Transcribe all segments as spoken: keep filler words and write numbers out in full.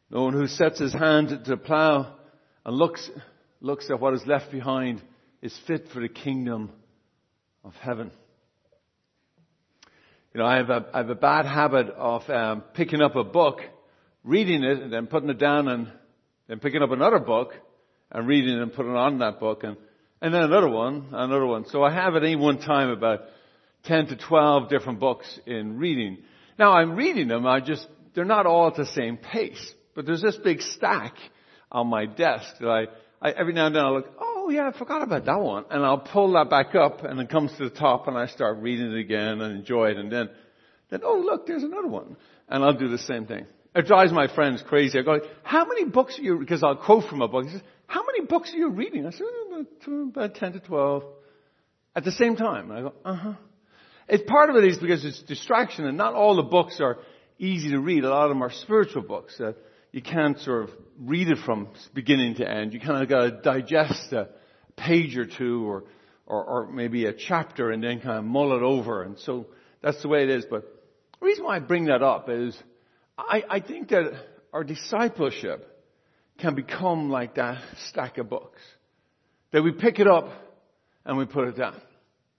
No one who sets his hand to the plow and looks, looks at what is left behind is fit for the kingdom of heaven. You know, I have a, I have a bad habit of um, picking up a book, reading it, and then putting it down, and then picking up another book and reading it and putting it on that book, and, and then another one, another one. So I have at any one time about ten to twelve different books in reading. Now I'm reading them, I just, they're not all at the same pace. But there's this big stack on my desk that I, I every now and then I look, oh yeah, I forgot about that one. And I'll pull that back up, and it comes to the top, and I start reading it again and enjoy it. And then, then, oh look, there's another one. And I'll do the same thing. It drives my friends crazy. I go, how many books are you, because I'll quote from a book. He says, how many books are you reading? I said, about, about ten to twelve at the same time. And I go, uh-huh. It's part of it is because it's distraction, and not all the books are easy to read. A lot of them are spiritual books that you can't sort of read it from beginning to end. You kind of got to digest a page or two, or, or, or maybe a chapter, and then kind of mull it over. And so that's the way it is. But the reason why I bring that up is I, I think that our discipleship can become like that stack of books. That we pick it up and we put it down.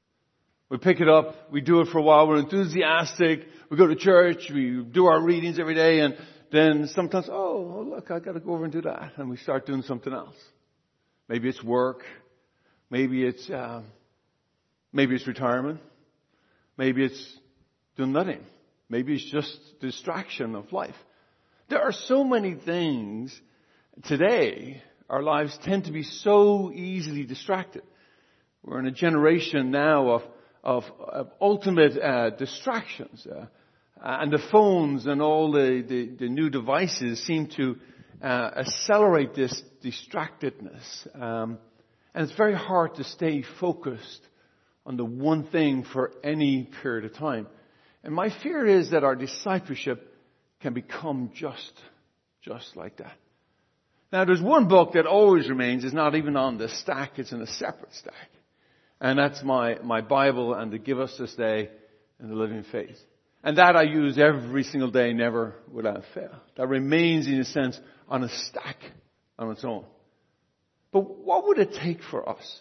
We pick it up, we do it for a while, we're enthusiastic, we go to church, we do our readings every day, and then sometimes, oh, look, I got to go over and do that. And we start doing something else. Maybe it's work. Maybe it's, uh, maybe it's retirement. Maybe it's doing nothing. Maybe it's just distraction of life. There are so many things today. Our lives tend to be so easily distracted. We're in a generation now of, of, of ultimate uh, distractions. Uh, Uh, and the phones and all the, the, the new devices seem to uh, accelerate this distractedness. Um, and it's very hard to stay focused on the one thing for any period of time. And my fear is that our discipleship can become just, just like that. Now there's one book that always remains. It's not even on the stack. It's in a separate stack. And that's my, my Bible and the Give Us This Day and the Living Faith. And that I use every single day, never without fail. That remains, in a sense, on a stack on its own. But what would it take for us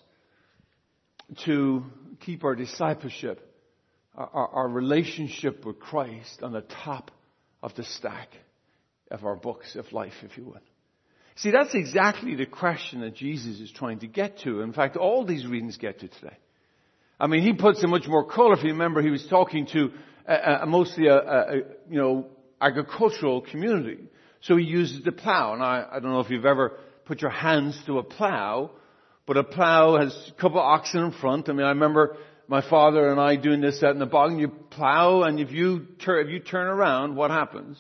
to keep our discipleship, our, our relationship with Christ on the top of the stack of our books of life, if you would? See, that's exactly the question that Jesus is trying to get to. In fact, all these readings get to today. I mean, he puts it much more color. If you remember, he was talking to a, a, mostly a, a, you know, agricultural community. So he uses the plow. And I, I don't know if you've ever put your hands to a plow, but a plow has a couple of oxen in front. I mean, I remember my father and I doing this out in the bog, and you plow, and if you turn, if you turn around, what happens?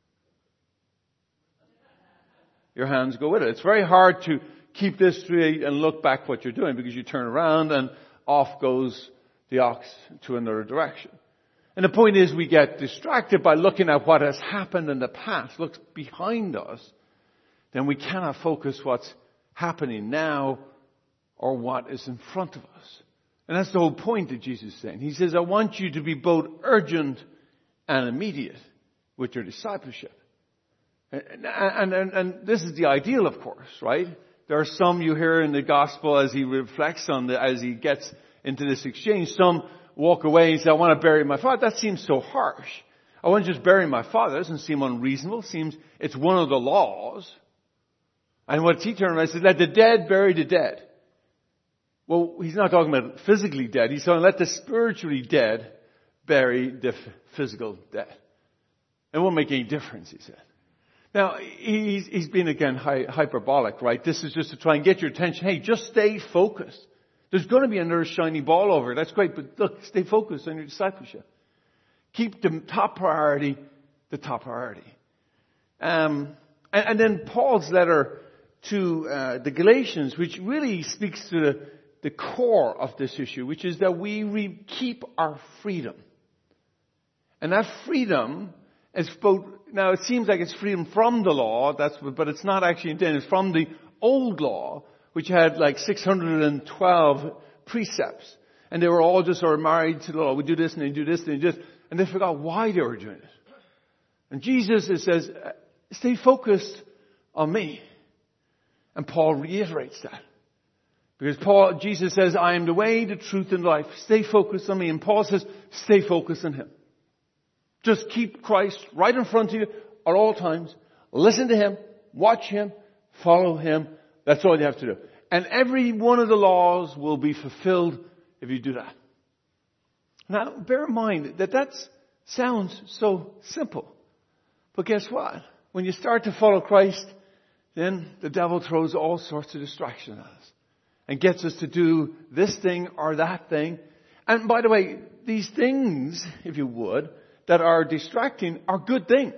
Your hands go with it. It's very hard to keep this straight and look back what you're doing, because you turn around and off goes the ox to another direction. And the point is, we get distracted by looking at what has happened in the past, looks behind us, then we cannot focus what's happening now or what is in front of us. And that's the whole point that Jesus is saying. He says, I want you to be both urgent and immediate with your discipleship. And, and, and, and this is the ideal, of course, right? There are some you hear in the gospel as he reflects on the, as he gets into this exchange, some walk away and say, I want to bury my father. That seems so harsh. I want to just bury my father. It doesn't seem unreasonable. It seems it's one of the laws. And what he turned around and said, let the dead bury the dead. Well, he's not talking about physically dead. He's saying, let the spiritually dead bury the physical dead. It won't make any difference, he said. Now, he's, he's been, again, hyperbolic, right? This is just to try and get your attention. Hey, just stay focused. There's going to be another shiny ball over. That's great, but look, stay focused on your discipleship. Keep the top priority the top priority. Um, and, and then Paul's letter to uh, the Galatians, which really speaks to the, the core of this issue, which is that we re- keep our freedom. And that freedom is both, now it seems like it's freedom from the law, that's, but it's not actually intended. It's from the old law, which had like six hundred twelve precepts. And they were all just sort of married to the law. We do this and they do this and they do this. And they forgot why they were doing it. And Jesus, it says, Stay focused on me. And Paul reiterates that. Because Paul, Jesus says, I am the way, the truth, and life. Stay focused on me. And Paul says, stay focused on him. Just keep Christ right in front of you at all times. Listen to him. Watch him. Follow him. That's all you have to do. And every one of the laws will be fulfilled if you do that. Now, bear in mind that that sounds so simple. But guess what? When you start to follow Christ, then the devil throws all sorts of distractions at us and gets us to do this thing or that thing. And by the way, these things, if you would, that are distracting are good things.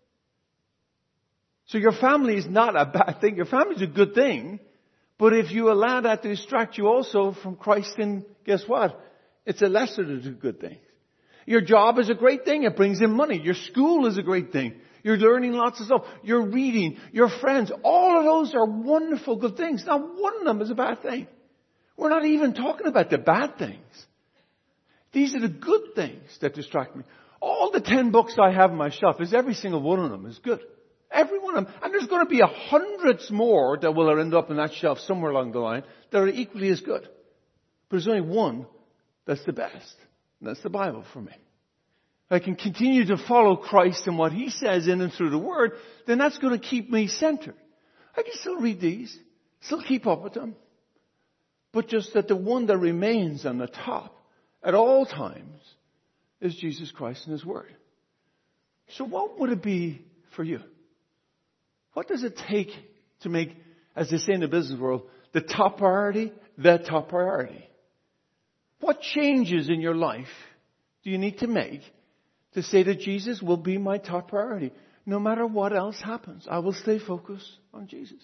So your family is not a bad thing. Your family is a good thing. But if you allow that to distract you also from Christ, then guess what? It's a lesser of the good things. Your job is a great thing. It brings in money. Your school is a great thing. You're learning lots of stuff. You're reading. Your friends. All of those are wonderful good things. Not one of them is a bad thing. We're not even talking about the bad things. These are the good things that distract me. All the ten books I have on my shelf, is every single one of them is good. Every one of them. And there's going to be a hundreds more that will end up on that shelf somewhere along the line that are equally as good. But there's only one that's the best. And that's the Bible for me. If I can continue to follow Christ and what he says in and through the Word, then that's going to keep me centered. I can still read these, still keep up with them. But just that the one that remains on the top at all times is Jesus Christ and his Word. So what would it be for you? What does it take to make, as they say in the business world, the top priority, the top priority? What changes in your life do you need to make to say that Jesus will be my top priority? No matter what else happens, I will stay focused on Jesus.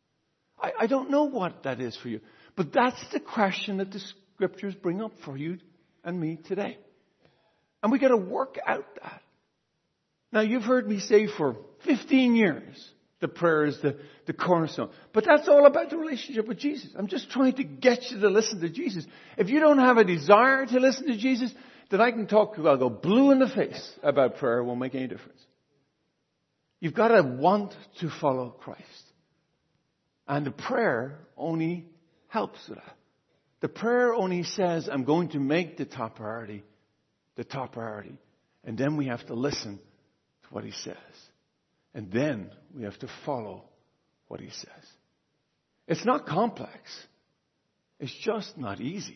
I, I don't know what that is for you, but that's the question that the scriptures bring up for you and me today. And we got to work out that. Now, you've heard me say for fifteen years, the prayer is the, the cornerstone. But that's all about the relationship with Jesus. I'm just trying to get you to listen to Jesus. If you don't have a desire to listen to Jesus, then I can talk, I'll go blue in the face about prayer. It won't make any difference. You've got to want to follow Christ. And the prayer only helps with that. The prayer only says, I'm going to make the top priority the top priority. And then we have to listen to what he says. And then we have to follow what he says. It's not complex. It's just not easy.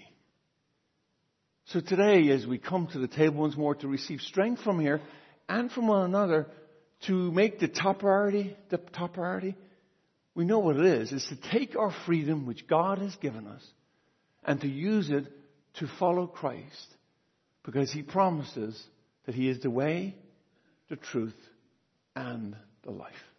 So today, as we come to the table once more to receive strength from here and from one another to make the top priority, the top priority, we know what it is. It's to take our freedom, which God has given us, and to use it to follow Christ. Because he promises that he is the way, the truth, and the life.